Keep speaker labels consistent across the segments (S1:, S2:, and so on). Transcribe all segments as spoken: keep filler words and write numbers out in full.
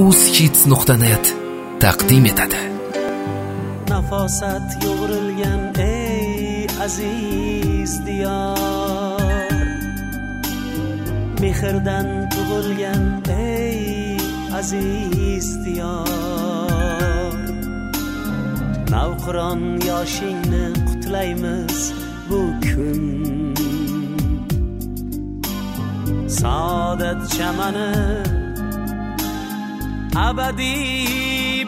S1: uzhits nuqta net taqdim etadi.
S2: Nafosat yo'g'rilgan ey aziz diyor, mehrdan tug'ilgan ey aziz diyor. Navqiron yoshingni qutlaymiz bu kun, saodat chamani abadiy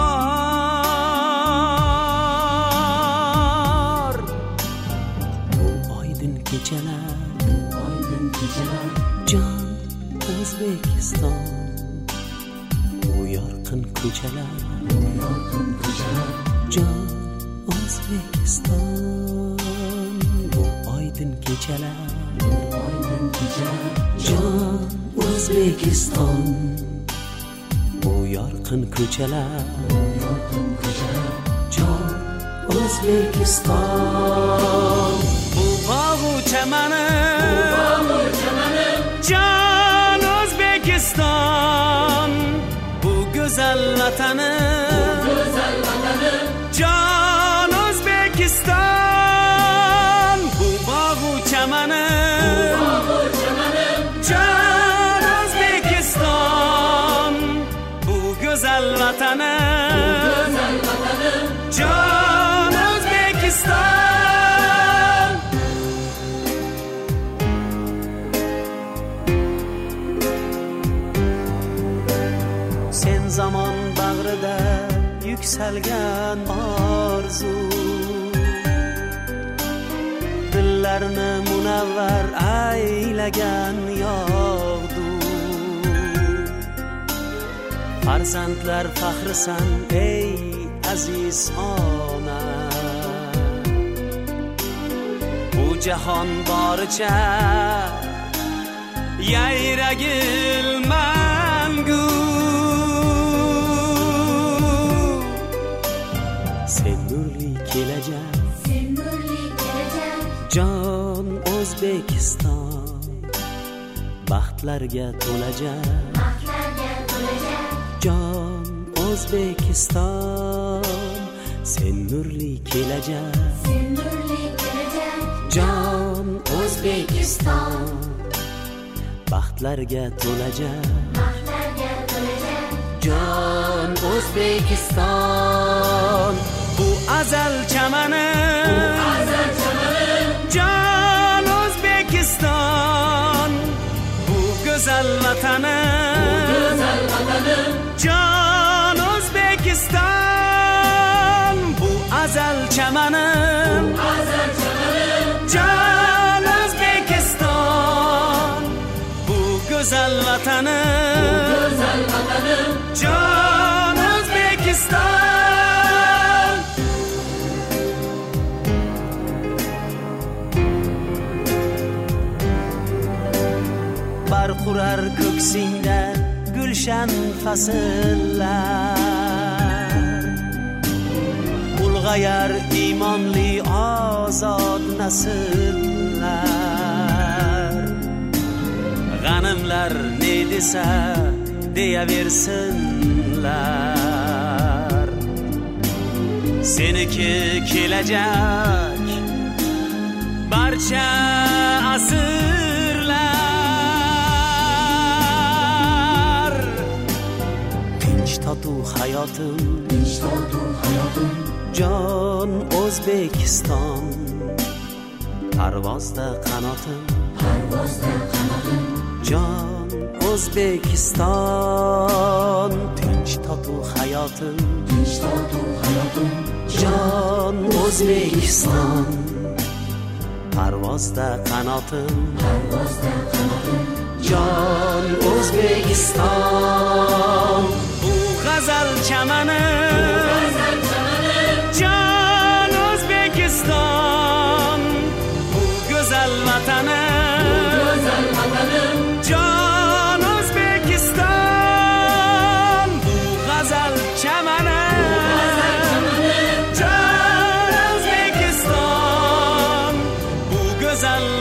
S2: bahor. Bu oydin kechalar, oydin kechalar, jon O'zbekiston. Bu yorqin ko'chalar, bu yorqin ko'chalar, jon O'zbekiston. Bu oydin kechalar, bu oydin kechalar, jon O'zbekiston. Bu yorqin ko'chalar, bu yorqin ko'chalar, jon O'zbekiston. Bu bog'u chamani, bu bog'u chamani, jon O'zbekiston. Bu go'zal vatani, bu go'zal vatani, jon O'zbekiston. Bu bog'u chamani, bu bog'u chamani, jon O'zbekiston. Bu go'zal vatani, bu go'zal vatani, jon O'zbekiston. Sen zamon bag'rida yuksalgan orzu, dillarni munavvar aylagan yog'du. Farzandlar faxrisan ey aziz ona, bu jahon boricha yayragil mangu. Sen nurli kelajak, sen nurli kelajak, jon O'zbekiston. Baxtlarga to'lajak, baxtlarga to'lajak, jon O'zbekiston. Sen nurli kelajak, sen nurli kelajak, jon O'zbekiston. Baxtlarga to'lajak, baxtlarga to'lajak, jon O'zbekiston. Bu azal chamani, bu azal chamani, jon O'zbekiston. Bu go'zal vatani, bu go'zal vatani, jon O'zbekiston. Bu azal chamani, bu azal chamani, jon O'zbekiston. Bu go'zal vatani, bu go'zal vatani, jon O'zbekiston. Barqurar ko'ksingda gulshan fasllar, ulg'ayar iymonli ozod nasllar. G'animlar ne desa deyaversinlar, seniki kelajak barcha asrlar. Tinch totuv hayotim, tinch totuv hayotim, jon O'zbekiston. Parvozda qanotim, parvozda qanotim, jon O'zbekiston. Tinch totuv hayotim, tinch totuv hayotim, jon O'zbekiston. Parvozda qanotim, parvozda qanotim, jon O'zbekiston. Bu g'azal chamani, bu g'azal chamani, jon O'zbekiston. Bu go'zal vatani, bu go'zal vatani, jon O'zbekiston. Bu g'azal chamani, bu g'azal chamani, jon O'zbekiston. Bu go'zal